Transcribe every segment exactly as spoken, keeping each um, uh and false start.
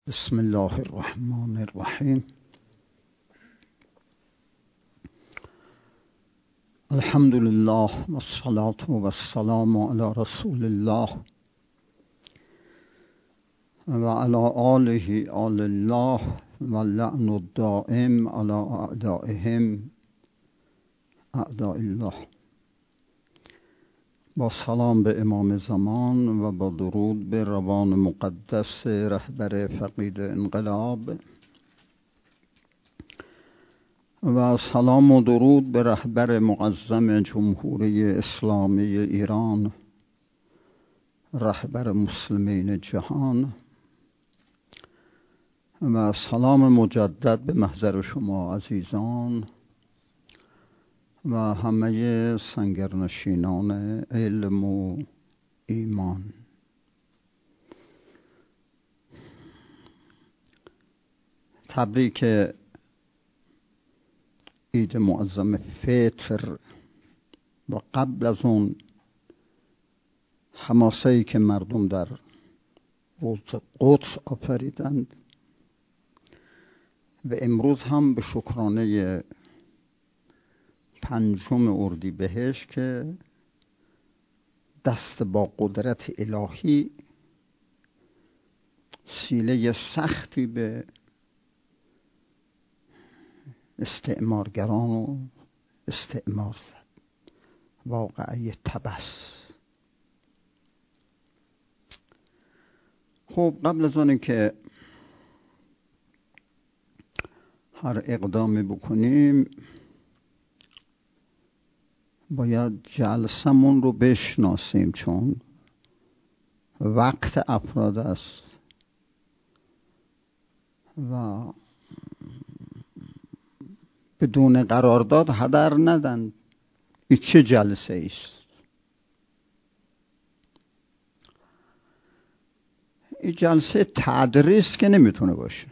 بسم الله الرحمن الرحیم. الحمد لله والصلاة والسلام على رسول الله و علی آله آل الله و لعن الدائم على اعدائهم اعداء الله. با سلام به امام زمان و با درود به روان مقدس رهبر فقید انقلاب و سلام و درود به رهبر معظم جمهوری اسلامی ایران، رهبر مسلمین جهان، و سلام مجدد به محضر شما عزیزان و همه سنگرنشینان علم و ایمان. تبریک عید معظم فطر و قبل از اون حماسه‌ای که مردم در روز قدس آفریدند و امروز هم به شکرانه پنجم اردیبهشت که دست با قدرت الهی سیله سختی به استعمارگران و استعمار زد. واقعه طبس. خب قبل از آن که هر اقدامی بکنیم باید جلسمون رو بشناسیم، چون وقت افراد است و بدون قرارداد هدر ندن. این چه جلسه ایست؟ این جلسه تدریس که نمیتونه باشه.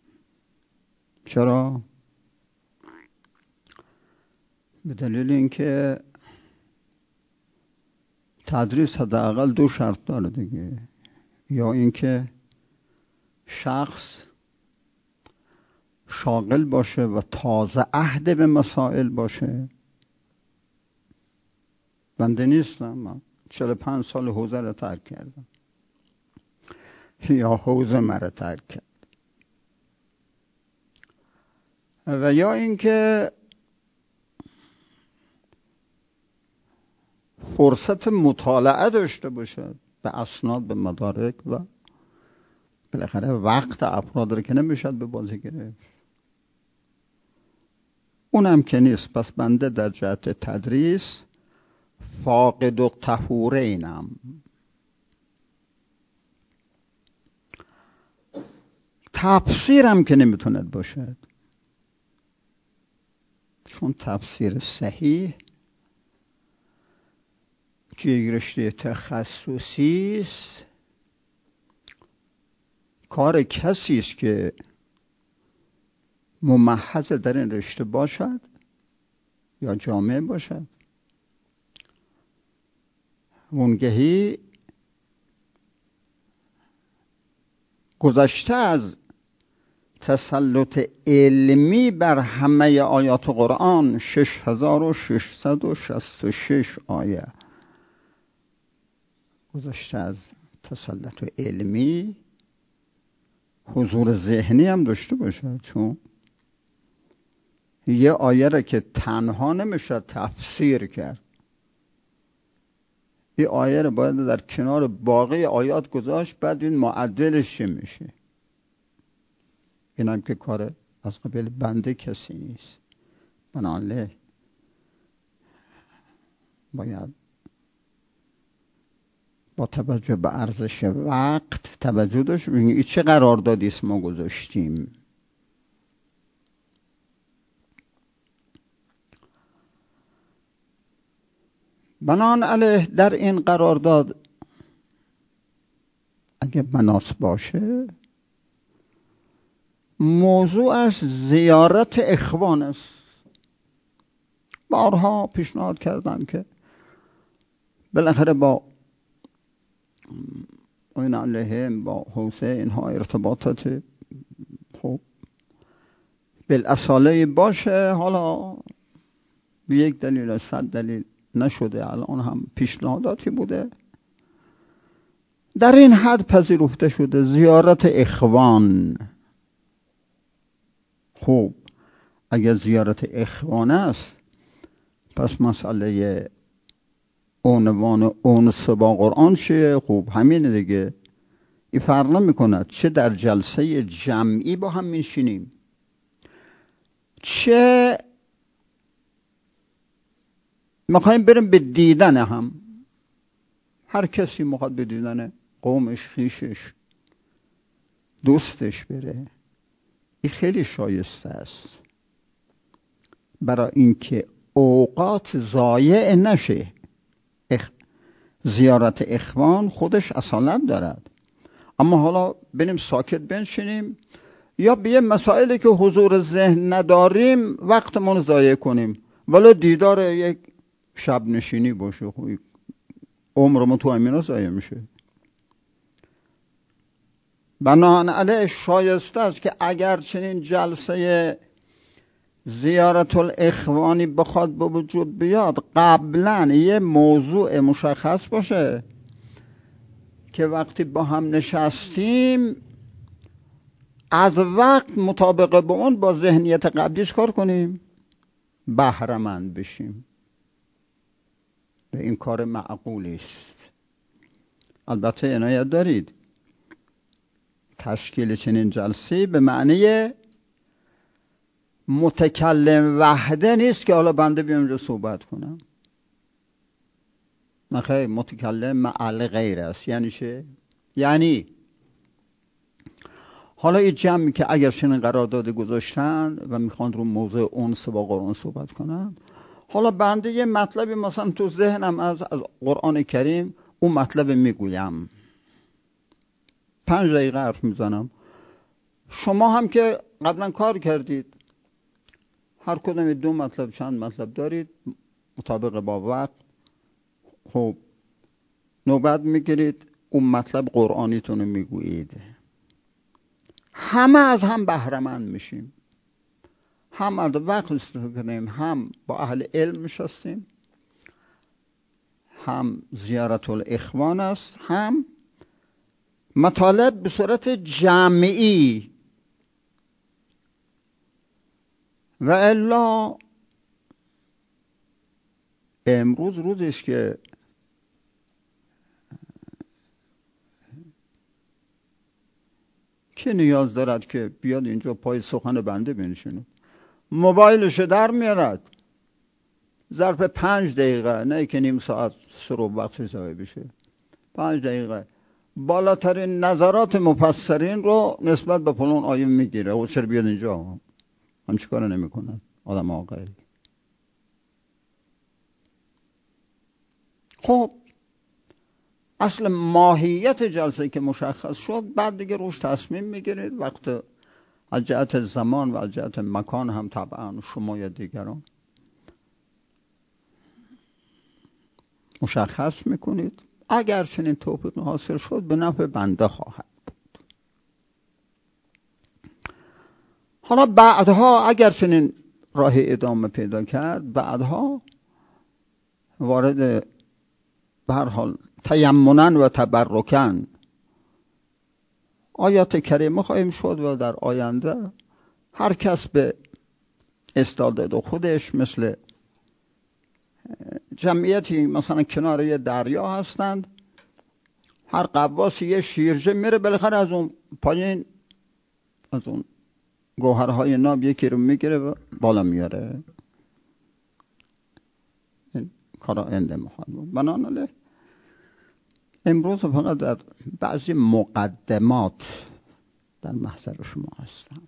چرا؟ به دلیل اینکه تدریس حداقل دو شرط داره دیگه، یا اینکه شخص شاغل باشه و تازه عهد به مسائل باشه. بنده نیستم، من چهل و پنج سال حوزه رو ترک کردم یا حوزه مرا ترک کرد، و یا اینکه فرصت مطالعه داشته باشد به اسناد، به مدارک، و بالاخره وقت افراد رو که نمیشد به بازی گرفت. اونم که نیست. پس بنده در جهت تدریس فاقد و طهورینم. تفسیرم که نمیتوند باشد، چون تفسیر صحیح که یک رشته تخصصی است، کار کسی است که ممحض در این رشته باشد یا جامعه باشد. منگهی گذشته از تسلط علمی بر همه آیات قرآن، شش هزار و ششصد و شصت و شش آیه گذشته از تسلط علمی، حضور ذهنی هم داشته باشد، چون یه آیه را که تنها نمیشه تفسیر کرد. این آیه را باید در کنار باقی آیات گذاشت، بعد این معدلش چه میشه. این هم که کار از قبیل بنده کسی نیست. بنابراین باید با توجه به ارزش وقت توجه داشت ببینید این چه قراردادی است ما گذاشتیم. بنابراین در این قرارداد اگه مناسب باشه موضوعش زیارت اخوان است. بارها پیشنهاد کردم که بالاخره با این علیهم با حوزه اینها ارتباطات خب بالاصاله باشه. حالا به یک دلیل از صد دلیل نشده، الان هم پیشنهاداتی بوده در این حد پذیرفته شده. زیارت اخوان، خب اگر زیارت اخوان است پس مسئله عنوان انس با قرآن چیه؟ خب همینه دیگه. این فرق نمی‌کند چه در جلسه جمعی با هم میشینیم، چه میخوایم بریم به دیدن هم. هر کسی میخواد به دیدن قومش، خیشش، دوستش بره. این خیلی شایسته است برای اینکه اوقات ضایع نشه. اخ... زیارت اخوان خودش اصالت دارد، اما حالا بریم ساکت بنشینیم یا به مسائلی که حضور ذهن نداریم وقتمون ضایع کنیم، ولی دیدار یک شب نشینی باشه، خوی عمرمون تو همینا ضایع میشه. بنابراین شایسته است که اگر چنین جلسه زیارت الاخوانی بخواد به وجود بیاد، قبلا یه موضوع مشخص باشه که وقتی با هم نشستیم از وقت مطابق با اون با ذهنیت قبلیش کار کنیم، بهره مند بشیم. و این کار معقولی است. البته عنایت دارید تشکیل چنین جلسه به معنی متکلم وحده نیست که حالا بنده بیام اینجا صحبت کنم. نخیر، متکلم مع الغیر است. یعنی چه؟ یعنی حالا این جمعی که اگر چنین قرارداد گذاشتن و میخوان رو موضوع انس با قرآن صحبت کنن، حالا بنده یه مطلبی مثلا تو ذهنم از از قرآن کریم اون مطلب میگویم، پنج دقیقه حرف میزنم. شما هم که قبلا کار کردید، هر کدوم دو مطلب چند مطلب دارید مطابق با وقت، خب نوبت میگیرید اون مطلب قرآنیتون رو میگویید. همه از هم بهره مند میشیم، هم از وقت استفاده کنیم، هم با اهل علم نشستیم، هم زیارت الاخوان است، هم مطالب به صورت جمعی. و الا امروز روزش که که نیاز دارد که بیاد اینجا پای سخن بنده بنشینه، موبایلش در میارد ظرف پنج دقیقه، نه که نیم ساعت سر و وقت ضایع بشه، پنج دقیقه بالاترین نظرات مفسرین رو نسبت به فلان آیه میگیره و چرا بیاد اینجا؟ هم چی کار نمی کنن آدم آقایی؟ خب اصل ماهیت جلسه که مشخص شد، بعد دیگه روش تصمیم میگیرید. وقت از جهت زمان و از جهت مکان هم طبعا شما یا دیگران مشخص میکنید. اگر چنین توفیق حاصل شد به نفع بنده خواهد بود. حالا بعدها اگر چنین راه ادامه پیدا کرد، بعدها وارد به هر حال تیمناً و تبرکاً آیات کریمه خواهیم شد و در آینده هر کس به استعداد خودش، مثل جمعیتی مثلا کنار یه دریا هستند، هر قواسی یه شیرجه میره بالاخره از اون پایین از اون گوهرهای ناب یکی رو میگیره و بالا میاره. این کارا انده میخواد. بنابراین امروز فقط در بعضی مقدمات در محضر شما هستم.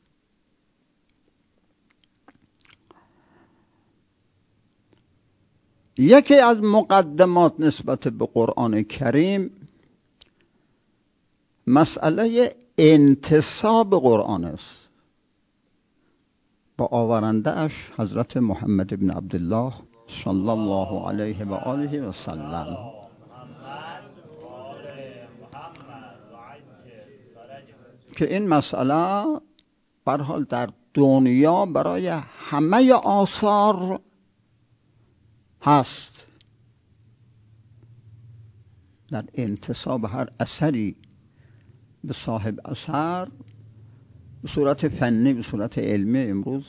یکی از مقدمات نسبت به قرآن کریم مسئله انتساب قرآن است، با آورنده اش حضرت محمد بن عبدالله صلی الله علیه و آله و سلم. که این مسئله به هر حال در دنیا برای همه آثار هست. در انتساب هر اثری به صاحب اثر به صورت فنی، به صورت علمی امروز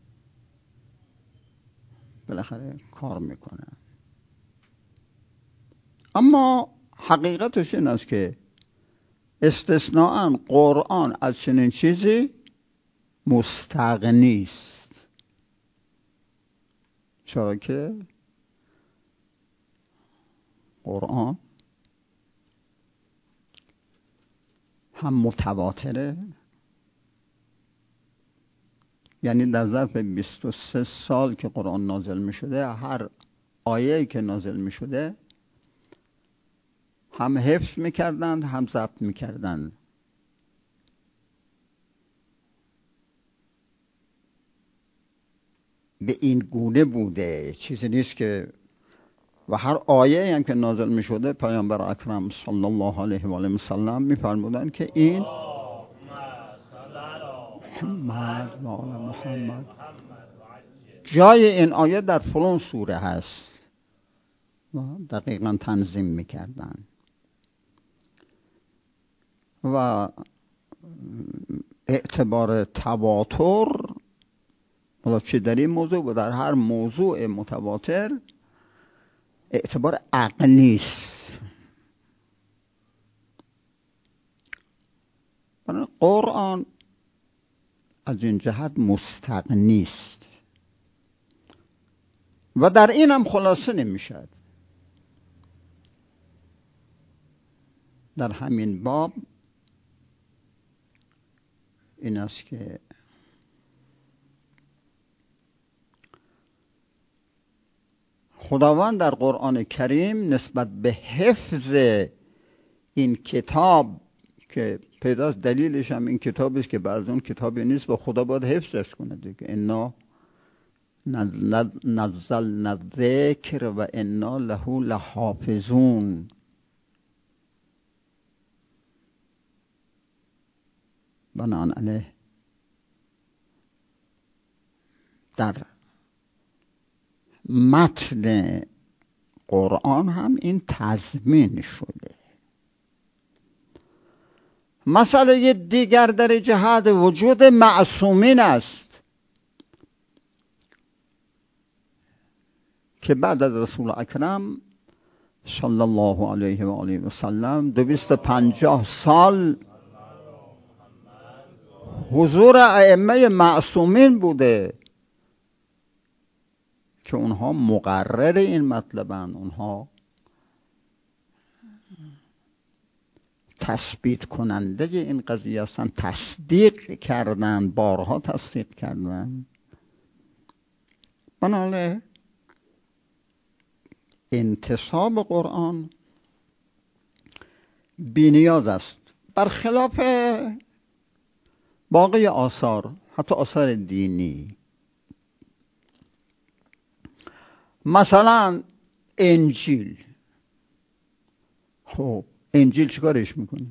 بالاخره کار میکنه. اما حقیقتش این است که استثناءً قرآن از چنین چیزی مستغنی است، چرا که قرآن هم متواتره، یعنی در ظرف بیست و سه سال که قرآن نازل می شده، هر آیه‌ای که نازل می شده هم حفظ می کردند هم ضبط می کردند. به این گونه بوده، چیزی نیست که و هر آیه هم که نازل می شده پیامبر اکرم صلی الله علیه و آله و سلم می فرمودند که این محمد و آل محمد، جای این آیه در فلان سوره هست و دقیقا تنظیم می کردن. و اعتبار تواتر حالا چه در این موضوع و در هر موضوع متواتر اعتبار عقلی است. قرآن از این جهت مستغنی است و در این هم خلاصه نمیشد. در همین باب این است که خداوند در قرآن کریم نسبت به حفظ این کتاب که پیداست، دلیلش هم این کتاب است که بعض اون کتابی نیست و خدا باید حفظش کنه دیگه. انا نزلنا الذکر و انا له لحافظون. بنابراین در متن قرآن هم این تضمین شده. مسئله دیگر در جهت وجود معصومین است که بعد از رسول اکرم صلی الله علیه و آله و سلم دویست و پنجاه سال حضور ائمه معصومین بوده که اونها مقرر این مطلبن، اونها تثبیت کننده این قضیه هستن، تصدیق کردن، بارها تصدیق کردن. بنابراین انتساب قرآن بی‌نیاز است، برخلاف باقی آثار، حتی آثار دینی. مثلا انجیل، خب انجیل چیکارش میکنید؟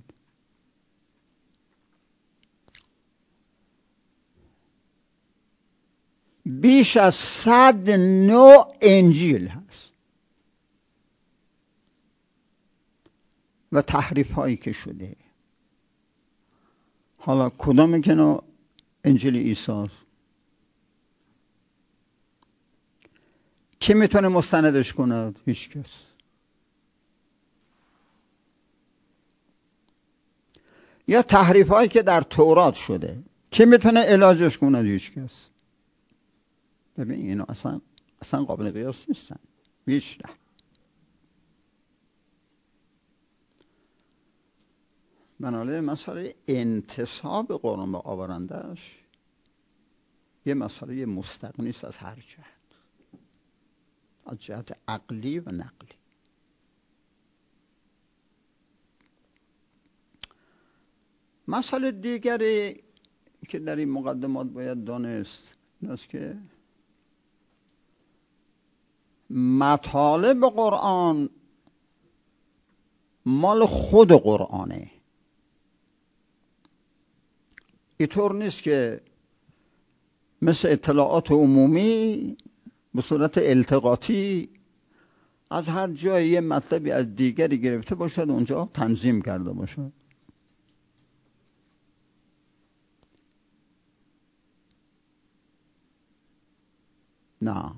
بیش از صد نوع انجیل هست و تحریف هایی که شده. حالا کدام که نوع انجیل عیسی است؟ کی میتونه مستندش کنه؟ هیچ کس. یا تحریف هایی که در تورات شده، کی میتونه علاجش کنه؟ هیچ کس. ببین اینو اصلا اصلا قابل قیاس نیستن. هیچ نه. بنابراین مسئله انتساب قرآن به آورندهش یه مسئله مستقنی است از هر جهت، از جهت عقلی و نقلی. مسئله دیگری که در این مقدمات باید دانست این است که مطالب قرآن مال خود قرآنه. اینطور نیست که مثل اطلاعات عمومی به صورت التقاطی از هر جایی یه مطلبی از دیگری گرفته باشد اونجا تنظیم کرده باشد. نه،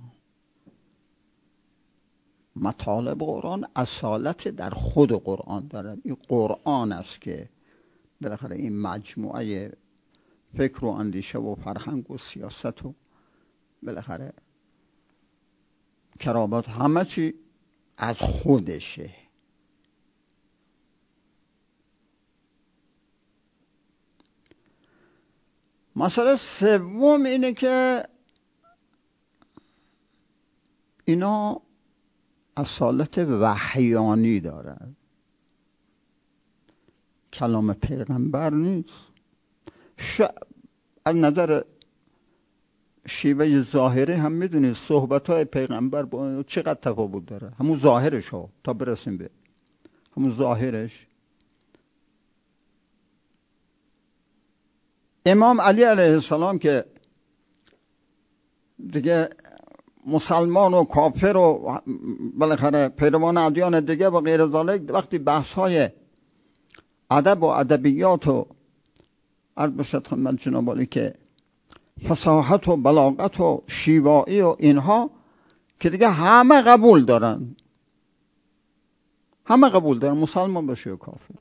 مطالب قرآن اصالت در خود قرآن دارد. این قرآن است که بالاخره این مجموعه فکر و اندیشه و فرهنگ و سیاست و بالاخره کرامات همه چی از خودشه. مسئله سوم اینه که اینا اصالت وحیانی دارد، کلام پیغمبر نیست. ش... از نظر شیوه ظاهری هم میدونید صحبت های پیغمبر با چقدر تفاوت داره، همون ظاهرش ها تا برسیم به همون ظاهرش. امام علی علیه السلام که دیگه مسلمان و کافر و بالاخره پیروان ادیان دیگه و غیر ذالک وقتی بحث های ادب و ادبیات و عرض بشد خدمت جناب عالی که فصاحت و بلاغت و شیوایی و اینها که دیگه همه قبول دارن، همه قبول دارن مسلمان باشه و کافر.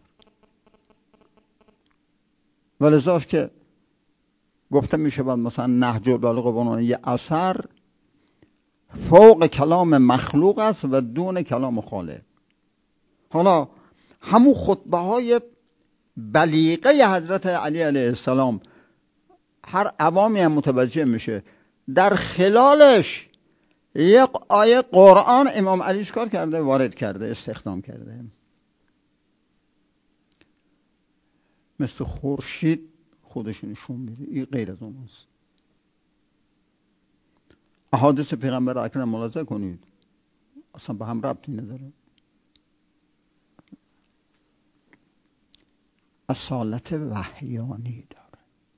ولذا که گفته میشه بعد مثلا نهج البلاغه به عنوان یه اثر فوق کلام مخلوق است و دون کلام خالق. حالا همون خطبه های بلیغه حضرت علی علیه السلام هر عوامی هم متوجه میشه، در خلالش یک آیه قرآن امام علی کار کرده، وارد کرده، استخدام کرده. مثل خورشید خودش نشون میده. این غیر از اون است. احادیث پیغمبر اکرم ملاحظه کنید اصلا به هم ربطی نداره. اصالت وحیانی داره.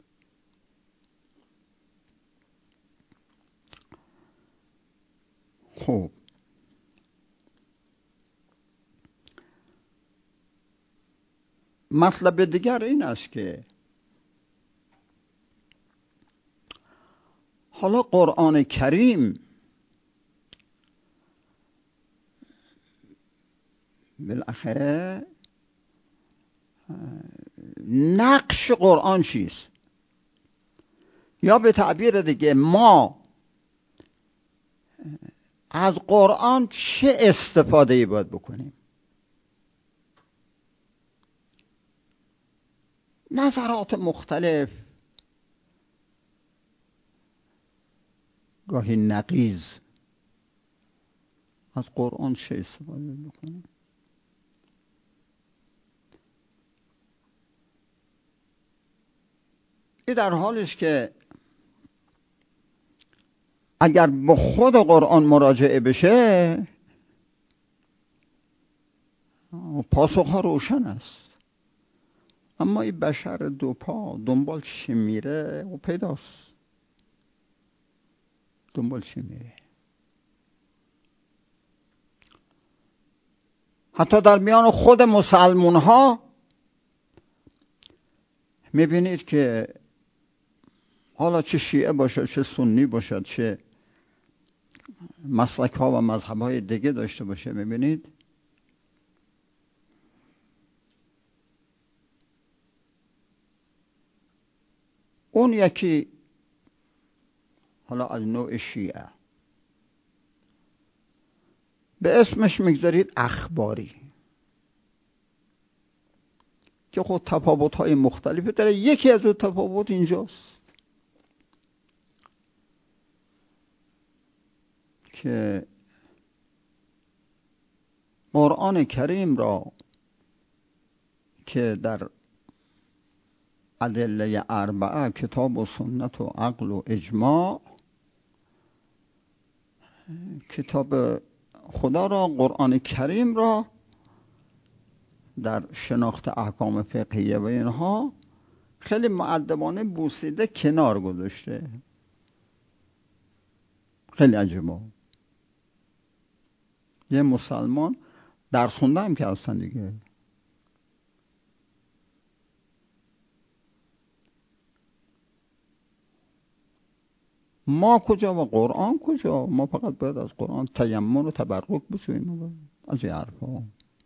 خب مطلب دیگر این است که حالا قرآن کریم بالاخره نقش قرآن چیست؟ یا به تعبیر دیگه ما از قرآن چه استفاده باید بکنیم؟ نظرات مختلف، گاهی نقیض، از قرآن چه استفاده بکنیم؟ این در حالش که اگر به خود قرآن مراجعه بشه پاسخها روشن است. اما این بشر دو پا دنبال چی میره و پیداست. دنبال چی میره؟ حتی در میان خود مسلمان ها میبینید که حالا چه شیعه باشد، چه سنی باشد، چه مسلک ها و مذهب های دیگه داشته باشه، میبینید اون یکی حالا از نوع شیعه به اسمش میگذارید اخباری که خود تفاوت های مختلفی داره. یکی از اون تفاوت اینجاست که قرآن کریم را که در ادله اربعه کتاب و سنت و عقل و اجماع، کتاب خدا را قرآن کریم را در شناخت احکام فقهیه و اینها خیلی مؤدبانه بوسیده کنار گذاشته. خیلی عجیبه. یه مسلمان درس خونده هم که هستن دیگه، ما کجا و قرآن کجا؟ ما فقط باید از قرآن تیمم و تبرک بشویم از این حرفا.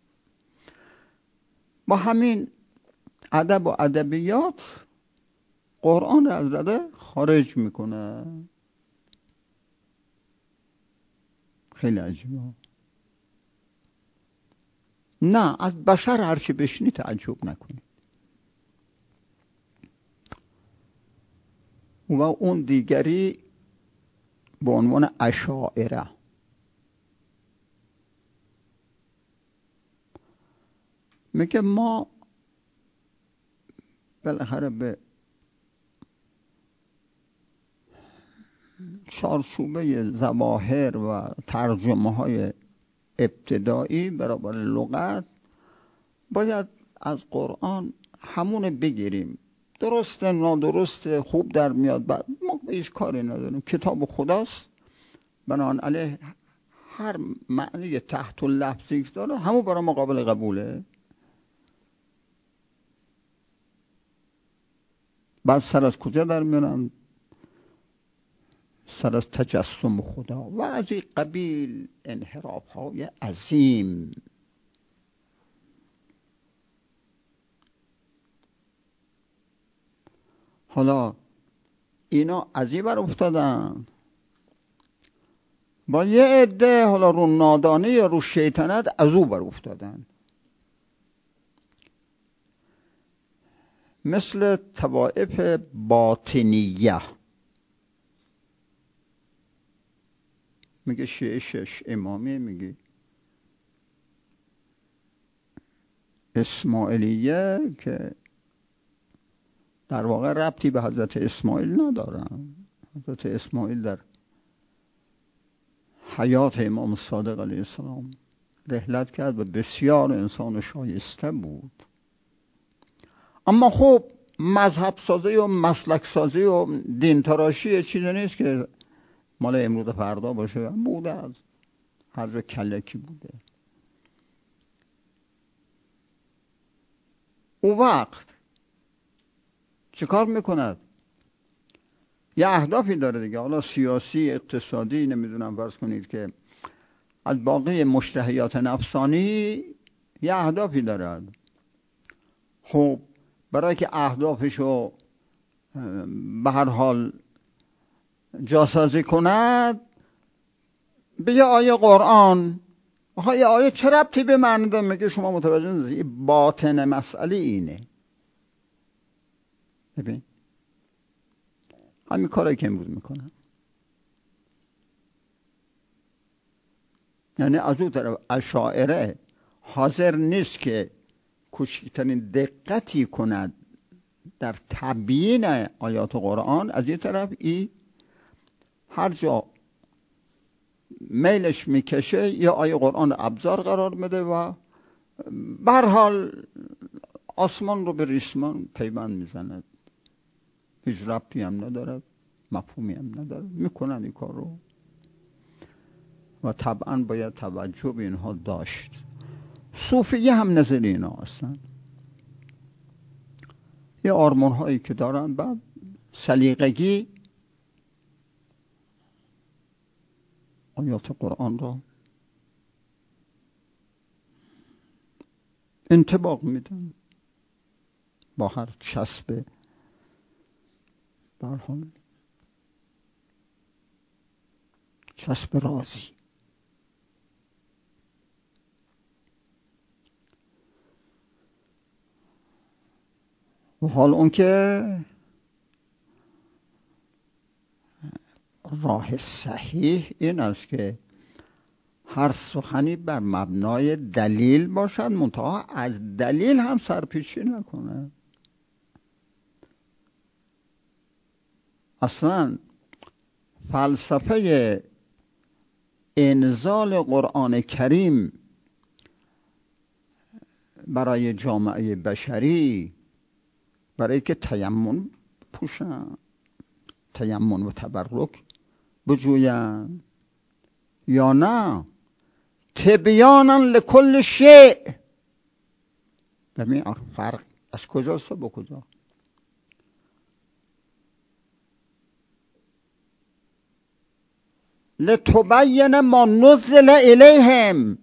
با همین ادب و ادبیات قرآن را از رده خارج میکنه. خیلی عجیبه. نه، از بشر هرچی بشنی تعجب نکنی. و اون دیگری به عنوان اشاعره. میگه ما بالاخره به چارچوبه ظواهر و ترجمه های ابتدایی برابر لغت باید از قرآن همون بگیریم. درسته نادرسته خوب در میاد، بعد ما به هیچ کاری نداریم. کتاب خداست، بنابراین هر معنی تحت و لفظی داره همون برای ما قابل قبوله. بعد سر از کجا در میارن؟ سر از تجسم خدا و از این قبیل انحراف های عظیم. حالا اینا از این بر افتادن، با یه عده حالا رو نادانی یا رو شیطنت از او بر افتادن، مثل طوائف باطنیه. میگه شیعه شش امامی، میگه اسماعیلیه که در واقع ربطی به حضرت اسماعیل ندارن. حضرت اسماعیل در حیات امام صادق علیه السلام رحلت کرد و بسیار انسان شایسته بود. اما خب مذهب سازی و مسلک سازی و دین تراشی چیزی نیست که مال امروز فردا باشه. بوده، از هر جا کلکی بوده. او وقت چه کار میکند؟ یه اهدافی داره دیگه، حالا سیاسی، اقتصادی، نمیدونم، فرض کنید که از باقی مشتهیات نفسانی یه اهدافی دارد. خب برای که اهدافشو به هر حال جاسازی کند به یه آیه قرآن، آخه یه آیه چه ربطی به معنی داره؟ میگه شما متوجه نیستی، باطن مسئله اینه. ببین همین کاری که امروز میکنن، یعنی از اون طرف اشاعره حاضر نیست که کوچکترین دقتی کند در تبیین آیات قرآن، از این طرف ای هر جا میلش میکشه یا آیه قرآن ابزار قرار میده و به هر حال آسمان رو به ریسمان پیوند میزنه. هیچ ربطی هم نداره، مفهومی هم نداره، میکنن این کار رو و طبعا باید توجه به اینها داشت. صوفیه هم نظر اینا هستن، یه آرمان هایی که دارن، بعد سلیقگی آیات قرآن را انطباق میدن با هر چسب برحال چسب رازی. و حال اون که راه صحیح این است که هر سخنی بر مبنای دلیل باشد، منتها از دلیل هم سرپیچی نکنه. اصلا فلسفه انزال قرآن کریم برای جامعه بشری برای که تیمم پوشن، تیمم و تبرک بجوین، یا نه تبیانا لکل شیء. ببین فرق از کجاست تا با کجا؟ لتبین ما نزل الیهم.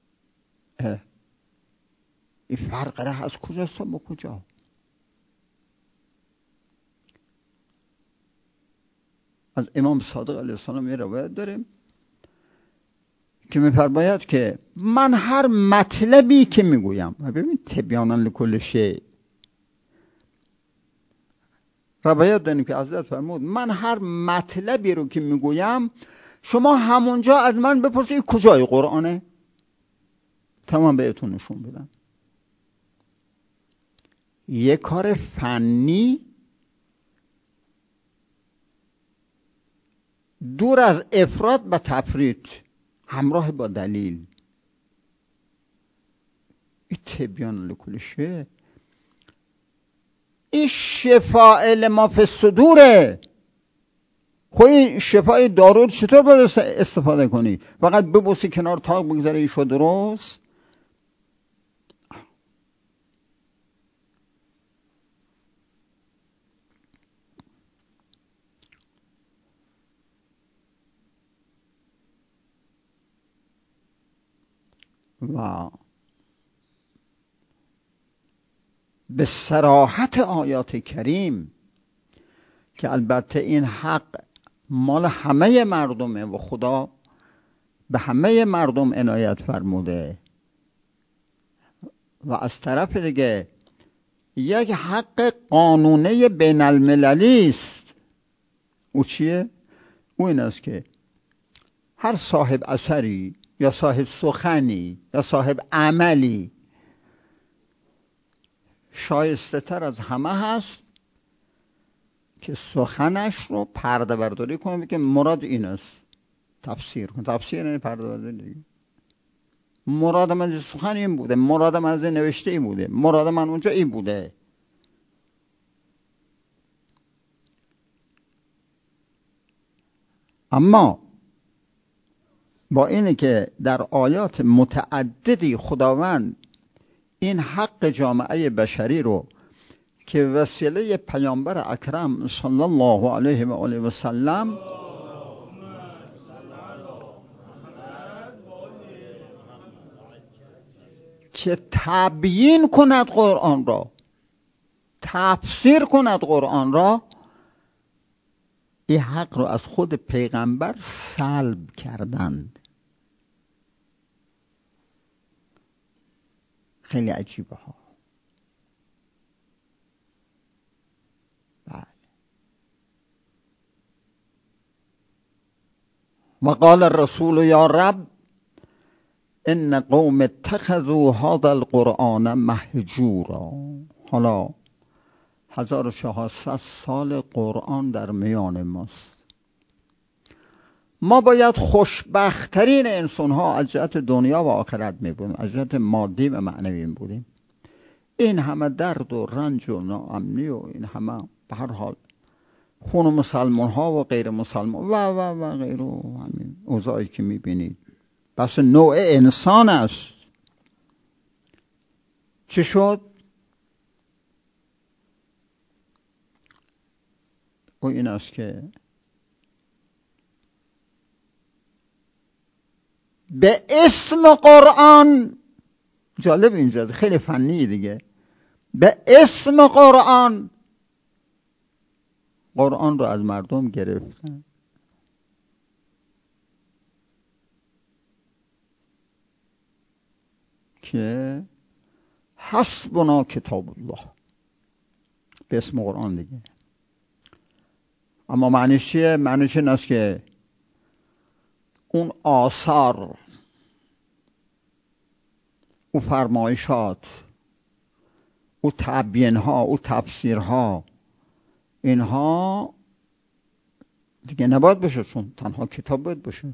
این فرق ره از کجاست تا با کجا؟ از امام صادق علیه السلام یه روایت داریم که می‌فرماید که من هر مطلبی که میگویم، ببین تبیانا لکل شیء، روایت داریم که حضرت فرمود من هر مطلبی رو که میگویم شما همونجا از من بپرسید کجای قرآنه، تمام بهتون نشون بدم. یه کار فنی دور از افراط و تفریط، همراه با دلیل. این تبیان لکل شیء، این شفاء لما فی الصدوره. خب این شفای دارو چطور باید استفاده کنی؟ فقط ببوسی کنار تاق بگذاره ایشو درست؟ و به صراحت آیات کریم که البته این حق مال همه مردمه و خدا به همه مردم عنایت فرموده، و از طرف دیگه یک حق قانونی بین المللی است. او چیه؟ او این است که هر صاحب اثری یا صاحب سخنی یا صاحب عملی شایسته تر از همه هست که سخنش رو پرده برداری کنه که مراد این است، تفسیر کن. تفسیر یعنی پرده برداری دیگه. مراد من از سخن این بوده، مراد من از نوشته این بوده، مراد من اونجا این بوده. اما با اینه که در آیات متعددی خداوند این حق جامعه بشری رو که وسیله پیامبر اکرم صلی الله علیه و آله و سلم که تبیین کند قرآن را، تفسیر کند قرآن را، این حق رو از خود پیغمبر سلب کردند. خیلی عجیبه ها. بله. و قال الرسول یا رب ان قوم اتخذوا هذا القرآن مهجورا. حالا هزار و چهارصد سال قرآن در میان ماست. ما باید خوشبخت‌ترین انسان ها از جهت دنیا و آخرت می بودیم، از جهت مادی و معنوی بودیم. این همه درد و رنج و ناامنی و این همه به هر حال خون مسلمان ها و غیر مسلمان و و و غیر و همین اوضاعی که می بینید بس نوع انسان است. چه شد؟ و این است که به اسم قرآن، جالب اینجا خیلی فنی دیگه، به اسم قرآن قرآن رو از مردم گرفتن. که حسبنا کتاب الله، به اسم قرآن دیگه. اما معنیش چیه؟ معنیش این است که اون آثار، او فرمایشات، او تبیین ها، او تفسیر ها، اینها دیگه نباید باشه، چون تنها کتاب باید باشه.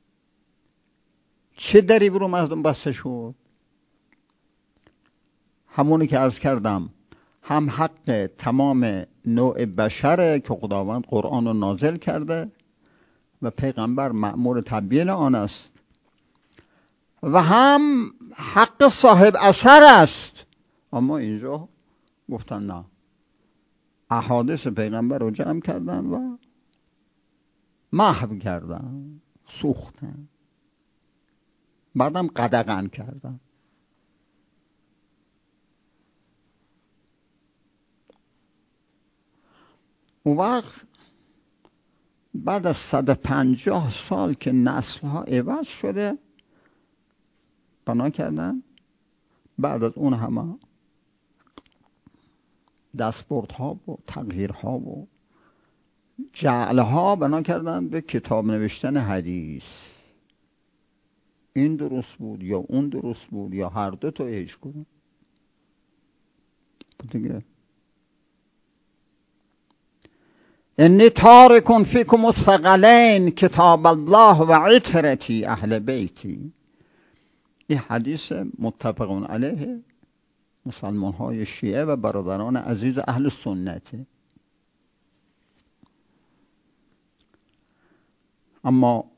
چه دری برو مردم بسته شد؟ همونی که عرض کردم هم حق تمام نوع بشره که خداوند قرآن رو نازل کرده و پیغمبر مأمور تبیین آن است و هم حق صاحب اثر است. اما اینجا گفتن نه، احادیث پیغمبر رو جمع کردن و محو کردن، سوختن، بعدم قدغن کردن. اون وقت بعد از صد و پنجاه سال که نسل‌ها عوض شده، بنا کردن بعد از اون همه دستبردها و تغییرها و جعلها بنا کردن به کتاب نوشتن حدیث. این درست بود یا اون درست بود یا هر دو تا هیچ کدوم دیگه. انی تارک فیکم الثقلین کتاب الله و عترتی اهل بیتی. این حدیث متفق علیه مسلمان های شیعه و برادران عزیز اهل سنته. اما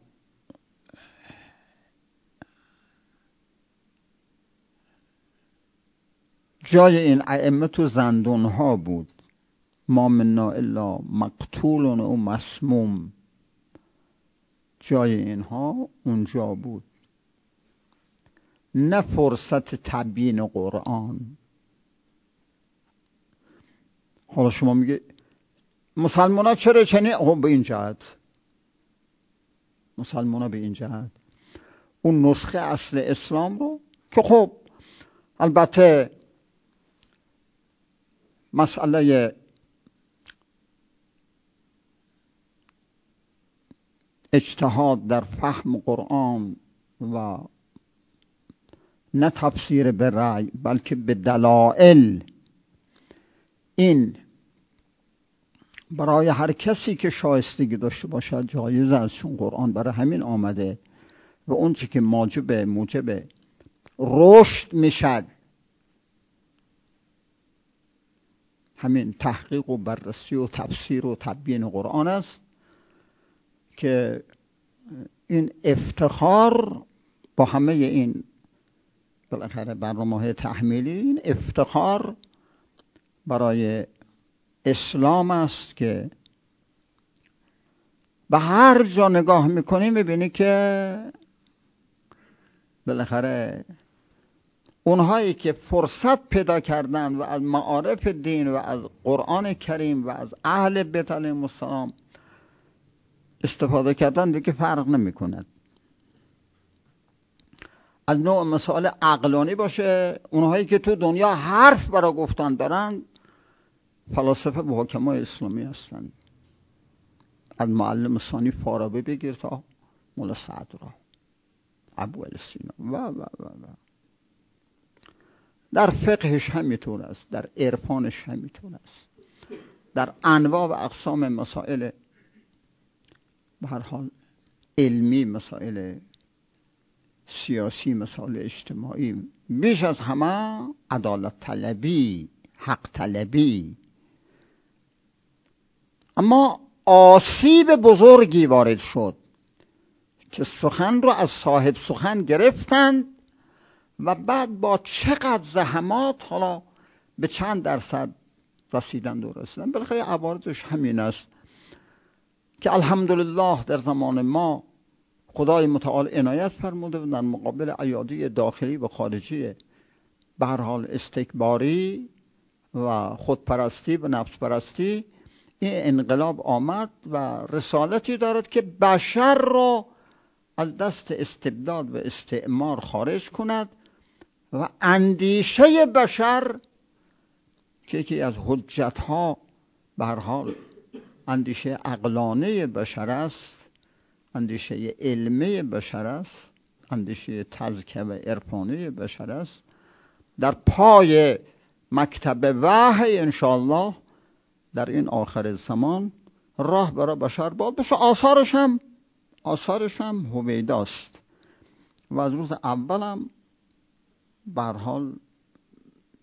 جای این ائمه تو زندون ها بود، ما منا الا مقتول و مسموم. جای اینها اونجا بود، نه فرصت تبیین قرآن. حالا شما میگه مسلمان ها چرا چنین؟ هم به این جهت، مسلمان ها به این جهت اون نسخه اصل اسلام رو که خب البته مسئله اجتهاد در فهم قرآن و نه تفسیر به رأی بلکه به دلائل، این برای هر کسی که شایستگی داشته باشد جایز است، چون قرآن برای همین آمده و اون چی که موجب موجب رشد میشد همین تحقیق و بررسی و تفسیر و تبیین قرآن است، که این افتخار با همه این بالاخره برنامه‌های تحمیلی، این افتخار برای اسلام است که به هر جا نگاه میکنی میبینی که بالاخره اونهایی که فرصت پیدا کردن و از معارف دین و از قرآن کریم و از اهل بیت علیهم السلام استفاده کردن دیگه فرق نمی کند. از نوع مسائل عقلانی باشه، اونهایی که تو دنیا حرف برای گفتن دارن فلاسفه و حکمای اسلامی هستند، از معلم ثانی فارابی بگیر تا مولا صدرا، ابو سینا و و و و در فقهش همینطور است، در عرفانش همینطور است، در انواع و اقسام مسائل به هر حال علمی، مسائل سیاسی، مسائل اجتماعی، بیش از همه عدالت طلبی، حق طلبی. اما آسیب بزرگی وارد شد که سخن رو از صاحب سخن گرفتند و بعد با چقدر زحمات حالا به چند درصد رسیدند و رسیدند. بالاخره عوارضش همین است که الحمدلله در زمان ما خدای متعال عنایت فرموده و در مقابل ایادی داخلی و خارجی به هر حال استکباری و خودپرستی و نفس پرستی، این انقلاب آمد و رسالتی دارد که بشر را از دست استبداد و استعمار خارج کند و اندیشه بشر که یکی از حجتها به هر حال اندیشه عقلانه بشر است، اندیشه علمی بشر است، اندیشه تزکیه و عرفانی بشر است، در پای مکتب وحی انشاءالله در این آخر زمان راه برای بشر باز بشه. آثارش هم آثارش هم هویداست و از روز اولم به هر حال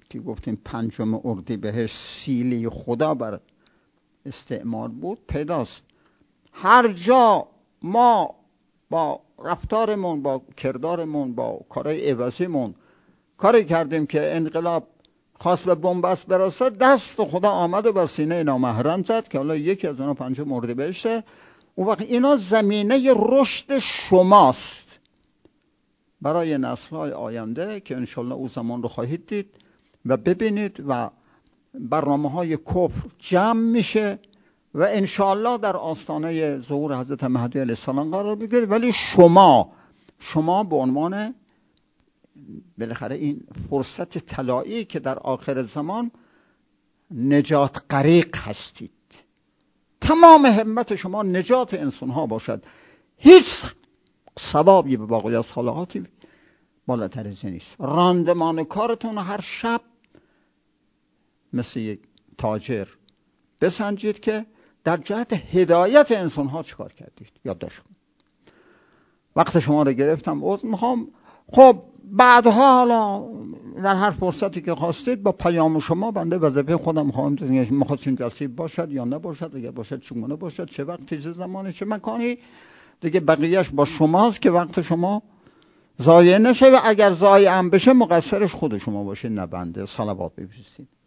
که گفتیم پنجم اردیبهشت سیلی خدا بر استعمار بود پیداست. هر جا ما با رفتارمون، با کردارمون، با کارهای عوضیمون کاری کردیم که انقلاب خواست به بنبست برسه، دست خدا آمد و بر سینه نامحرم زد که حالا یکی از اونا پنجم اردیبهشته. اون وقت اینا زمینه رشد شماست برای نسل‌های آینده که انشالله او زمان رو خواهید دید و ببینید و برنامه‌های کفر جمع میشه و انشالله در آستانه ظهور حضرت مهدی علیه السلام قرار بگیرید. ولی شما شما به عنوان بالاخره این فرصت طلایی که در آخر زمان نجات غریق هستید، تمام همت شما نجات انسان‌ها باشد. هیچ ثوابی به باقی از صالحاتی بالاتر از نیست. راندمان کارتون هر شب مثل یک تاجر بسنجید که در جهت هدایت انسان‌ها چیکار کردید. یادداشت کنید. وقت شما رو گرفتم، عذر میخوام. خب بعدها حالا در هر فرصتی که خواستید با پیام شما بنده وظیفه خودم خواهم داد. میخواد چین جسیب باشد یا نباشد، اگر باشد چگونه باشد، چه وقتی، چه زمانی، چه مکانی، دیگه بقیهش با شماست که وقت شما ضایع نشه و اگر ضایع هم بشه مقصرش خود شما باشه، نه بنده. صلوات بفرستید.